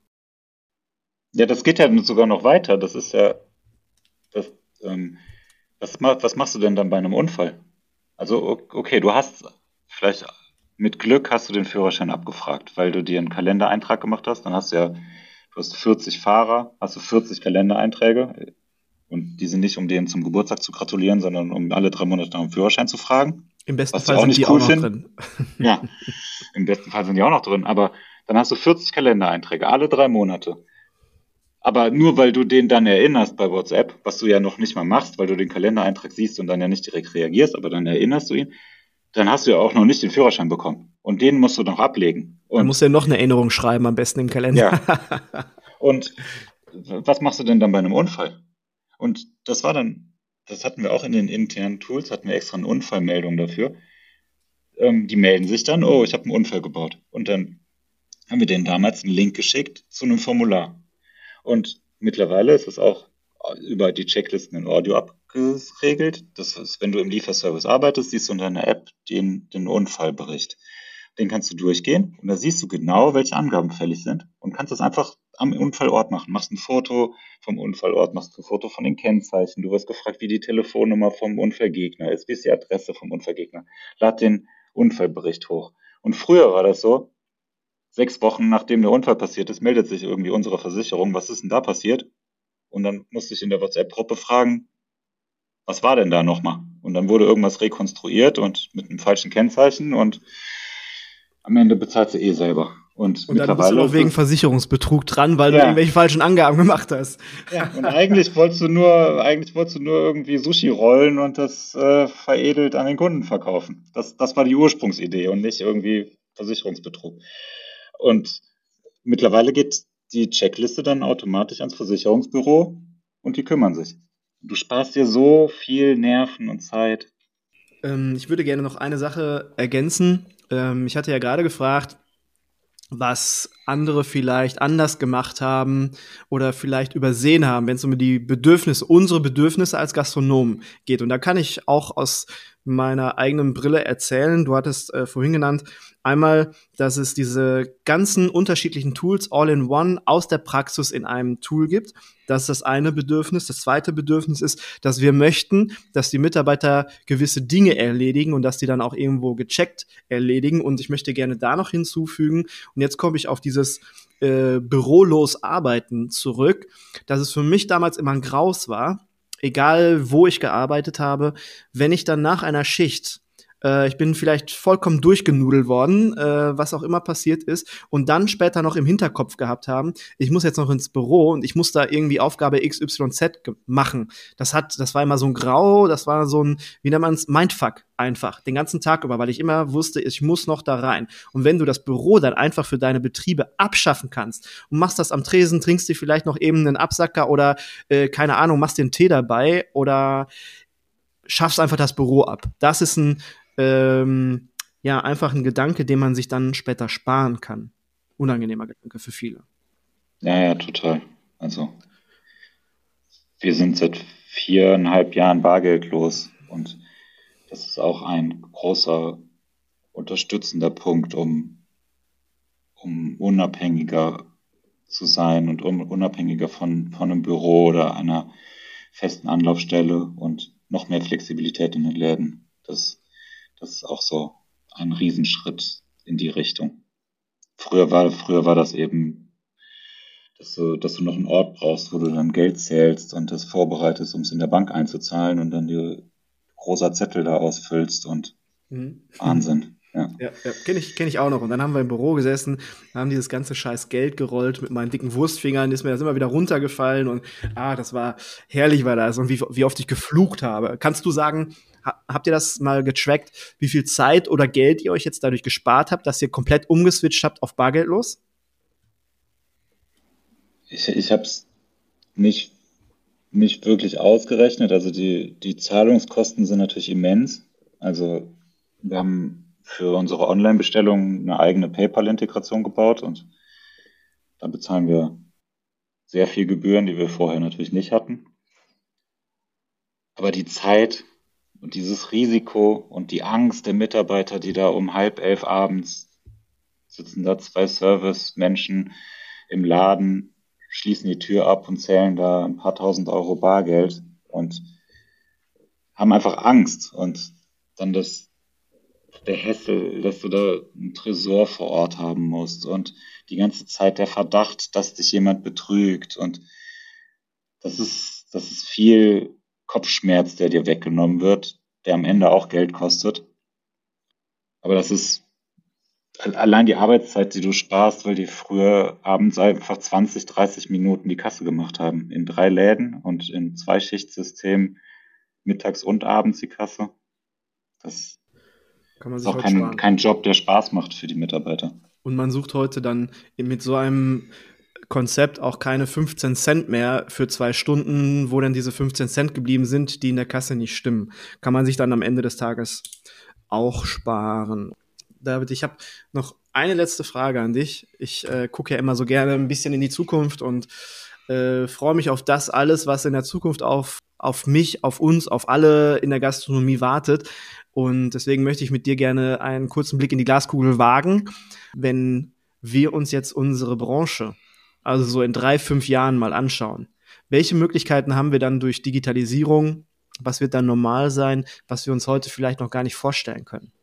Ja, das geht ja sogar noch weiter. Das ist ja, das, ähm, was, was machst du denn dann bei einem Unfall? Also, okay, du hast vielleicht mit Glück hast du den Führerschein abgefragt, weil du dir einen Kalendereintrag gemacht hast. Dann hast du ja, du hast vierzig Fahrer, hast du vierzig Kalendereinträge. Und die sind nicht, um denen zum Geburtstag zu gratulieren, sondern um alle drei Monate nach dem Führerschein zu fragen. Im besten Fall sind die auch noch drin. Ja, im besten Fall sind die auch noch drin. Aber dann hast du vierzig Kalendereinträge, alle drei Monate. Aber nur weil du den dann erinnerst bei WhatsApp, was du ja noch nicht mal machst, weil du den Kalendereintrag siehst und dann ja nicht direkt reagierst, aber dann erinnerst du ihn, dann hast du ja auch noch nicht den Führerschein bekommen. Und den musst du noch ablegen. Und man muss ja noch eine Erinnerung schreiben, am besten im Kalender. Ja. Und was machst du denn dann bei einem Unfall? Und das war dann, das hatten wir auch in den internen Tools, hatten wir extra eine Unfallmeldung dafür. Ähm, die melden sich dann, oh, ich habe einen Unfall gebaut. Und dann haben wir denen damals einen Link geschickt zu einem Formular. Und mittlerweile ist es auch über die Checklisten in Audio abgeregelt. Das ist, wenn du im Lieferservice arbeitest, siehst du in deiner App den, den Unfallbericht. Den kannst du durchgehen und da siehst du genau, welche Angaben fällig sind und kannst das einfach am Unfallort machen. Machst ein Foto vom Unfallort, machst ein Foto von den Kennzeichen. Du wirst gefragt, wie die Telefonnummer vom Unfallgegner ist, wie ist die Adresse vom Unfallgegner. Lad den Unfallbericht hoch. Und früher war das so, sechs Wochen nachdem der Unfall passiert ist, meldet sich irgendwie unsere Versicherung, was ist denn da passiert? Und dann musste ich in der WhatsApp-Gruppe fragen, was war denn da nochmal? Und dann wurde irgendwas rekonstruiert und mit einem falschen Kennzeichen und am Ende bezahlt sie eh selber. Und, und dann bist du auch wegen Versicherungsbetrug dran, weil ja. du irgendwelche falschen Angaben gemacht hast. Ja, und eigentlich wolltest du nur, eigentlich wolltest du nur irgendwie Sushi rollen und das äh, veredelt an den Kunden verkaufen. Das, das war die Ursprungsidee und nicht irgendwie Versicherungsbetrug. Und mittlerweile geht die Checkliste dann automatisch ans Versicherungsbüro und die kümmern sich. Du sparst dir so viel Nerven und Zeit. Ähm, ich würde gerne noch eine Sache ergänzen. Ähm, ich hatte ja gerade gefragt, was andere vielleicht anders gemacht haben oder vielleicht übersehen haben, wenn es um die Bedürfnisse, unsere Bedürfnisse als Gastronomen geht. Und da kann ich auch aus meiner eigenen Brille erzählen. Du hattest äh, vorhin genannt, einmal, dass es diese ganzen unterschiedlichen Tools all-in-one aus der Praxis in einem Tool gibt. Das ist das eine Bedürfnis. Das zweite Bedürfnis ist, dass wir möchten, dass die Mitarbeiter gewisse Dinge erledigen und dass die dann auch irgendwo gecheckt erledigen. Und ich möchte gerne da noch hinzufügen, und jetzt komme ich auf dieses äh, bürolos Arbeiten zurück, dass es für mich damals immer ein Graus war, egal wo ich gearbeitet habe, wenn ich dann nach einer Schicht äh, ich bin vielleicht vollkommen durchgenudelt worden, äh, was auch immer passiert ist, und dann später noch im Hinterkopf gehabt haben, ich muss jetzt noch ins Büro und ich muss da irgendwie Aufgabe X Y Z ge- machen. Das hat, das war immer so ein Grau, das war so ein, wie nennt man's, Mindfuck einfach, den ganzen Tag über, weil ich immer wusste, ich muss noch da rein. Und wenn du das Büro dann einfach für deine Betriebe abschaffen kannst und machst das am Tresen, trinkst dir vielleicht noch eben einen Absacker oder, äh, keine Ahnung, machst dir einen Tee dabei oder schaffst einfach das Büro ab. Das ist ein, ähm, ja, einfach ein Gedanke, den man sich dann später sparen kann. Unangenehmer Gedanke für viele. Ja, ja, total. Also wir sind seit viereinhalb Jahren bargeldlos und das ist auch ein großer unterstützender Punkt, um, um unabhängiger zu sein und um unabhängiger von, von einem Büro oder einer festen Anlaufstelle und noch mehr Flexibilität in den Läden. Das, das ist auch so ein Riesenschritt in die Richtung. Früher war, früher war das eben, dass du, dass du noch einen Ort brauchst, wo du dann Geld zählst und das vorbereitest, um es in der Bank einzuzahlen und dann die rosa Zettel da ausfüllst und Mhm. Wahnsinn. Ja. Ja, ja, kenne ich, kenn ich auch noch. Und dann haben wir im Büro gesessen, haben dieses ganze scheiß Geld gerollt mit meinen dicken Wurstfingern, ist mir das immer wieder runtergefallen und ah, das war herrlich war das und wie, wie oft ich geflucht habe. Kannst du sagen, ha, habt ihr das mal getrackt, wie viel Zeit oder Geld ihr euch jetzt dadurch gespart habt, dass ihr komplett umgeswitcht habt auf bargeldlos? Ich, ich habe es nicht, nicht wirklich ausgerechnet. Also die, die Zahlungskosten sind natürlich immens. Also wir haben für unsere Online-Bestellung eine eigene PayPal-Integration gebaut und da bezahlen wir sehr viel Gebühren, die wir vorher natürlich nicht hatten. Aber die Zeit und dieses Risiko und die Angst der Mitarbeiter, die da um halb elf abends sitzen, da zwei Service-Menschen im Laden, schließen die Tür ab und zählen da ein paar tausend Euro Bargeld und haben einfach Angst. Und dann das der Hassel, dass du da einen Tresor vor Ort haben musst und die ganze Zeit der Verdacht, dass dich jemand betrügt und das ist, das ist viel Kopfschmerz, der dir weggenommen wird, der am Ende auch Geld kostet. Aber das ist allein die Arbeitszeit, die du sparst, weil die früher abends einfach zwanzig, dreißig Minuten die Kasse gemacht haben. In drei Läden und im Zweischichtsystem mittags und abends die Kasse. Das Kann man ist sich auch heute kein, sparen. kein Job, der Spaß macht für die Mitarbeiter. Und man sucht heute dann mit so einem Konzept auch keine fünfzehn Cent mehr für zwei Stunden, wo dann diese fünfzehn Cent geblieben sind, die in der Kasse nicht stimmen. Kann man sich dann am Ende des Tages auch sparen. David, ich habe noch eine letzte Frage an dich. Ich äh, gucke ja immer so gerne ein bisschen in die Zukunft und äh, freue mich auf das alles, was in der Zukunft auf, auf mich, auf uns, auf alle in der Gastronomie wartet. Und deswegen möchte ich mit dir gerne einen kurzen Blick in die Glaskugel wagen. Wenn wir uns jetzt unsere Branche, also so in drei, fünf Jahren mal anschauen, welche Möglichkeiten haben wir dann durch Digitalisierung? Was wird dann normal sein, was wir uns heute vielleicht noch gar nicht vorstellen können?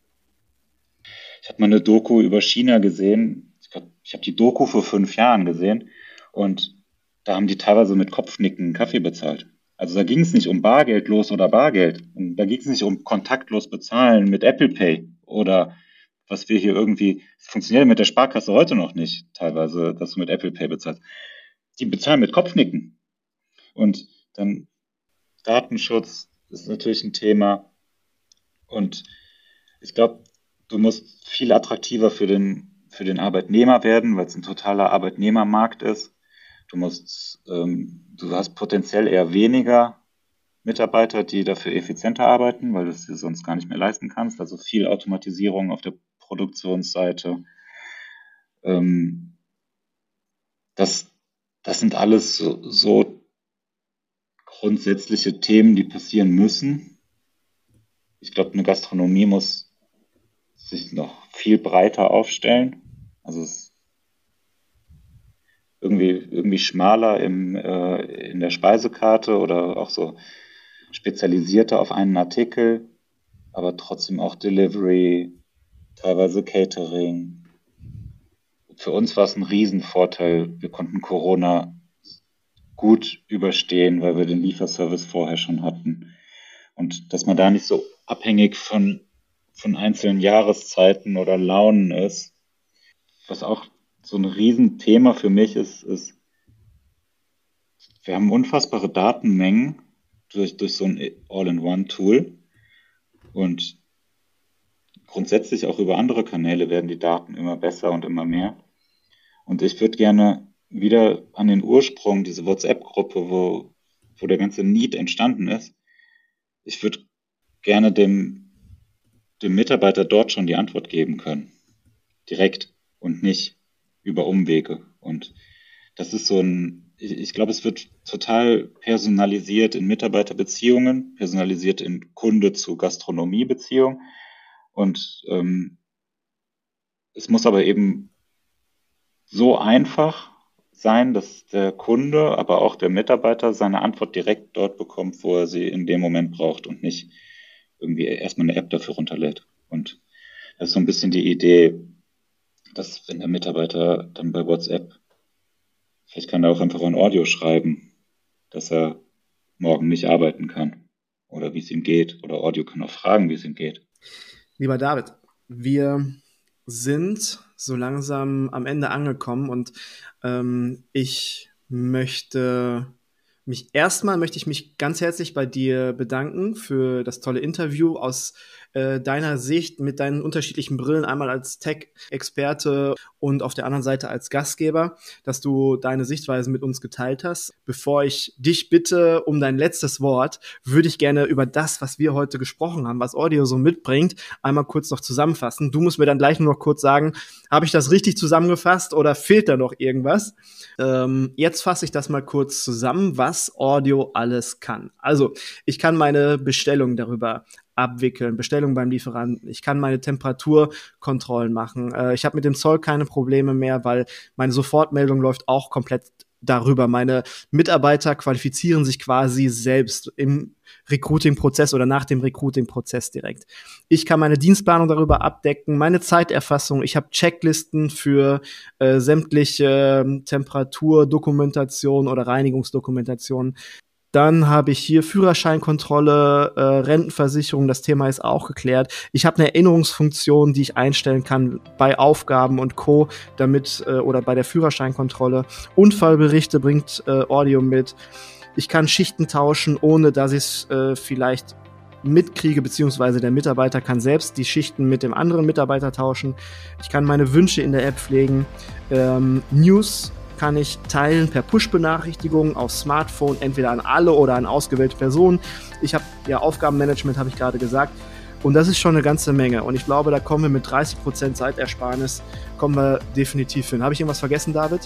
Ich habe mal eine Doku über China gesehen. Ich glaube, ich habe die Doku vor fünf Jahren gesehen und da haben die teilweise mit Kopfnicken Kaffee bezahlt. Also da ging es nicht um bargeldlos oder Bargeld. Und da ging es nicht um kontaktlos bezahlen mit Apple Pay oder was wir hier irgendwie, es funktioniert mit der Sparkasse heute noch nicht, teilweise, dass du mit Apple Pay bezahlst. Die bezahlen mit Kopfnicken. Und dann Datenschutz ist natürlich ein Thema. Und ich glaube, du musst viel attraktiver für den, für den Arbeitnehmer werden, weil es ein totaler Arbeitnehmermarkt ist. Du musst, ähm, du hast potenziell eher weniger Mitarbeiter, die dafür effizienter arbeiten, weil du es dir sonst gar nicht mehr leisten kannst. Also viel Automatisierung auf der Produktionsseite. Ähm, das, das sind alles so, so grundsätzliche Themen, die passieren müssen. Ich glaube, eine Gastronomie muss sich noch viel breiter aufstellen. Also es irgendwie, irgendwie schmaler im, äh, in der Speisekarte oder auch so spezialisierter auf einen Artikel, aber trotzdem auch Delivery, teilweise Catering. Für uns war es ein Riesenvorteil. Wir konnten Corona gut überstehen, weil wir den Lieferservice vorher schon hatten. Und dass man da nicht so abhängig von von einzelnen Jahreszeiten oder Launen ist. Was auch so ein Riesenthema für mich ist, ist, wir haben unfassbare Datenmengen durch, durch so ein All-in-One-Tool und grundsätzlich auch über andere Kanäle werden die Daten immer besser und immer mehr. Und ich würde gerne wieder an den Ursprung, diese WhatsApp-Gruppe, wo, wo der ganze Need entstanden ist, ich würde gerne dem, dem Mitarbeiter dort schon die Antwort geben können. Direkt und nicht über Umwege. Und das ist so ein, ich, ich glaube, es wird total personalisiert in Mitarbeiterbeziehungen, personalisiert in Kunde zu Gastronomiebeziehungen. Und ähm, es muss aber eben so einfach sein, dass der Kunde, aber auch der Mitarbeiter seine Antwort direkt dort bekommt, wo er sie in dem Moment braucht und nicht irgendwie erstmal eine App dafür runterlädt. Und das ist so ein bisschen die Idee, dass wenn der Mitarbeiter dann bei WhatsApp, vielleicht kann er auch einfach ein Audio schreiben, dass er morgen nicht arbeiten kann oder wie es ihm geht. Oder Audio kann auch fragen, wie es ihm geht. Lieber David, wir sind so langsam am Ende angekommen und ähm, ich möchte mich erstmal möchte ich mich ganz herzlich bei dir bedanken für das tolle Interview aus äh, deiner Sicht mit deinen unterschiedlichen Brillen, einmal als Tech-Experte und auf der anderen Seite als Gastgeber, dass du deine Sichtweise mit uns geteilt hast. Bevor ich dich bitte um dein letztes Wort, würde ich gerne über das, was wir heute gesprochen haben, was Audio so mitbringt, einmal kurz noch zusammenfassen. Du musst mir dann gleich nur noch kurz sagen, habe ich das richtig zusammengefasst oder fehlt da noch irgendwas? Ähm, jetzt fasse ich das mal kurz zusammen, was Audio alles kann. Also, ich kann meine Bestellung darüber abwickeln, Bestellung beim Lieferanten. Ich kann meine Temperaturkontrollen machen. Äh, ich habe mit dem Zoll keine Probleme mehr, weil meine Sofortmeldung läuft auch komplett darüber. Meine Mitarbeiter qualifizieren sich quasi selbst im Recruiting-Prozess oder nach dem Recruiting-Prozess direkt. Ich kann meine Dienstplanung darüber abdecken, meine Zeiterfassung. Ich habe Checklisten für äh, sämtliche äh, Temperaturdokumentation oder Reinigungsdokumentation. Dann habe ich hier Führerscheinkontrolle, äh, Rentenversicherung, das Thema ist auch geklärt. Ich habe eine Erinnerungsfunktion, die ich einstellen kann bei Aufgaben und Co., damit äh, oder bei der Führerscheinkontrolle. Unfallberichte bringt äh, Audio mit. Ich kann Schichten tauschen, ohne dass ich es äh, vielleicht mitkriege, beziehungsweise der Mitarbeiter kann selbst die Schichten mit dem anderen Mitarbeiter tauschen. Ich kann meine Wünsche in der App pflegen. Ähm, News kann ich teilen per Push-Benachrichtigung aufs Smartphone, entweder an alle oder an ausgewählte Personen. Ich habe ja Aufgabenmanagement, habe ich gerade gesagt. Und das ist schon eine ganze Menge. Und ich glaube, da kommen wir mit dreißig Prozent Zeitersparnis, kommen wir definitiv hin. Habe ich irgendwas vergessen, David?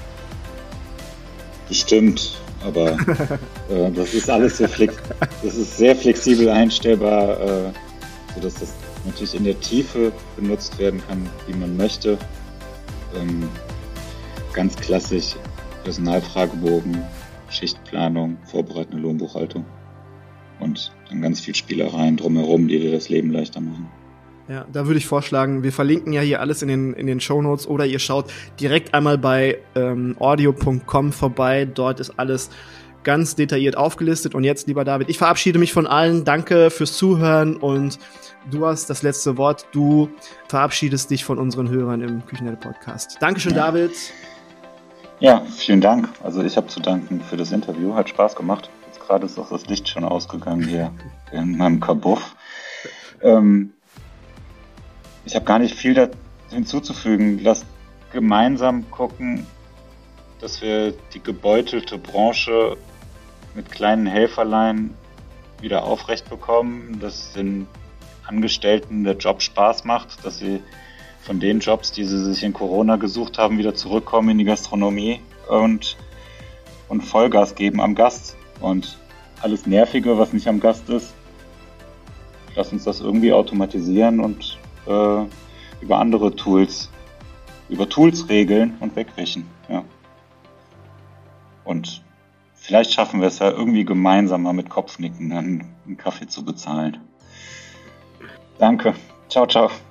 Bestimmt, aber äh, das ist alles sehr flex- das ist sehr flexibel einstellbar, äh, sodass das natürlich in der Tiefe benutzt werden kann, wie man möchte. Ähm, Ganz klassisch Personalfragebogen, Schichtplanung, vorbereitende Lohnbuchhaltung und dann ganz viel Spielereien drumherum, die dir das Leben leichter machen. Ja, da würde ich vorschlagen, wir verlinken ja hier alles in den, in den Shownotes oder ihr schaut direkt einmal bei ähm, audio punkt com vorbei. Dort ist alles ganz detailliert aufgelistet. Und jetzt, lieber David, ich verabschiede mich von allen. Danke fürs Zuhören und du hast das letzte Wort. Du verabschiedest dich von unseren Hörern im Küchenherde-Podcast. Dankeschön, ja. David. Ja, vielen Dank. Also ich habe zu danken für das Interview. Hat Spaß gemacht. Jetzt gerade ist auch das Licht schon ausgegangen hier in meinem Kabuff. Ähm, ich habe gar nicht viel da hinzuzufügen. Lasst gemeinsam gucken, dass wir die gebeutelte Branche mit kleinen Helferlein wieder aufrecht bekommen, dass den Angestellten der Job Spaß macht, dass sie von den Jobs, die sie sich in Corona gesucht haben, wieder zurückkommen in die Gastronomie und, und Vollgas geben am Gast. Und alles Nervige, was nicht am Gast ist, lass uns das irgendwie automatisieren und äh, über andere Tools, über Tools regeln und wegwischen. Ja. Und vielleicht schaffen wir es ja irgendwie gemeinsam mal mit Kopfnicken einen, einen Kaffee zu bezahlen. Danke. Ciao, ciao.